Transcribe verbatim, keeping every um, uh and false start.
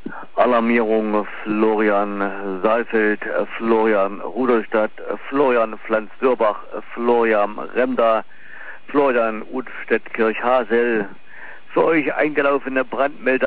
Alarmierung Florian Saalfeld, Florian Rudolstadt, Florian Pflanz-Dürbach, Florian Remda, Florian Udstedt-Kirchhasel. Für euch eingelaufene Brandmelder